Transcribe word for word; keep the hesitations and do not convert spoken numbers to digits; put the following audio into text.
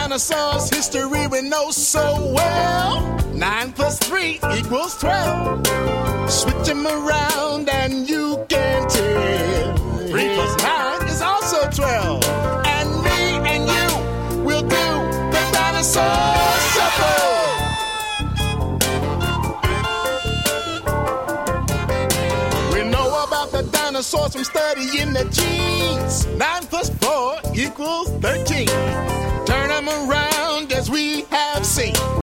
dinosaurs' history we know so well. Nine plus three equals twelve. Switch them around and you can tell. Three plus nine is also twelve. And me and you will do the dinosaur shuffle. We know about the dinosaurs from studying the genes. Nine plus four equals thirteen. Turn them around as we have seen.